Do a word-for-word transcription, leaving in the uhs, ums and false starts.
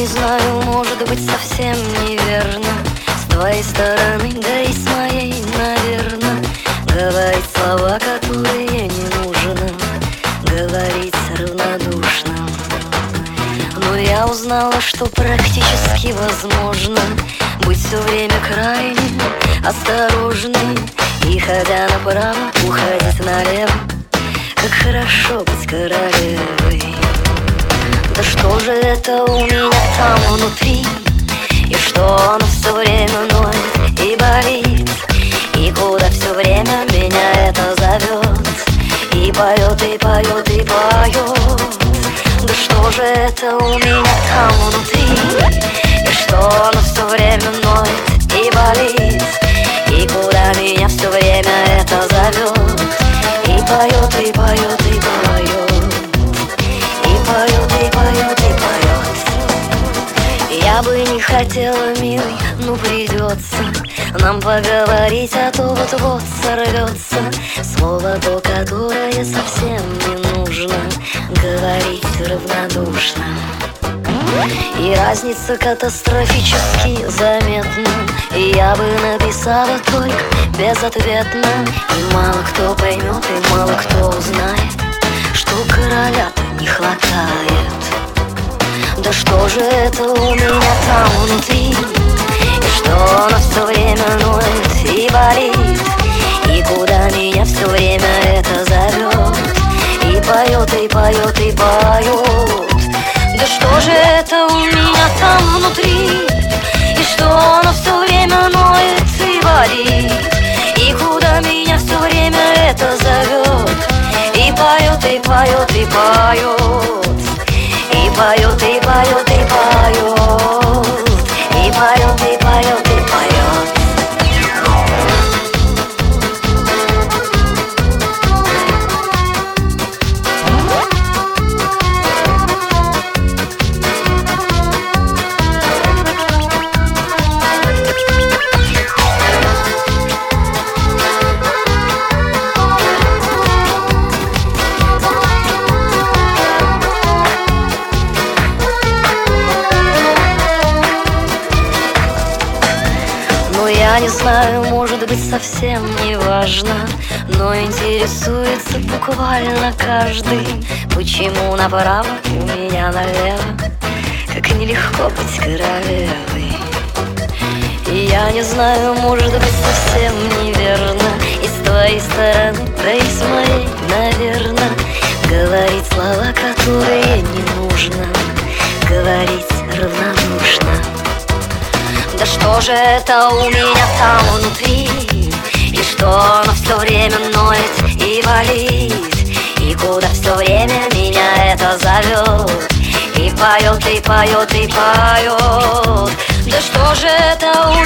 не знаю, может быть, совсем неверно с твоей стороны, да и с моей, наверно, говорить слова, которые не нужно говорить равнодушно. Но я узнала, что практически возможно быть все время крайне осторожной и, ходя направо, уходить налево. Как хорошо быть королевой. Да что же это у меня там внутри, и что оно все время ноет и болит, и куда все время меня это зовет, и поет, и поет, и поет. Да что же это у меня там внутри, и что оно все время ноет и болит, и куда меня все время это зовет, и поет, и поет, и поет, и поет, и поет, и поет. Я бы не хотела, милый, но придется нам поговорить, а то вот-вот сорвется слово то, которое совсем не нужно говорить равнодушно. И разница катастрофически заметна, и я бы написала только безответно. И мало кто поймет, и мало кто узнает, что короля-то не хватает. Да что же это у меня там внутри, и что оно все время ноет и болит, и куда меня все время это зовет, и поет, и поет, и поет. Да что же это у меня там внутри, и что оно все время ноет и болит, и куда меня все время это зовет, и поет, и поет, и поет, и поет, и поет, и поет, и поет, и поет, и поет. Я не знаю, может быть, совсем не важно, но интересуется буквально каждый, почему направо, у меня налево, как нелегко быть королевой. И я не знаю, может быть, совсем неверно и с твоей стороны, да и с моей, наверно, говорить слова, которые не нужно говорить равнодушно. Да что же это у меня там внутри, и что оно все время ноет и болит, и куда все время меня это зовет, и поет, и поет, и поет. Да что же это у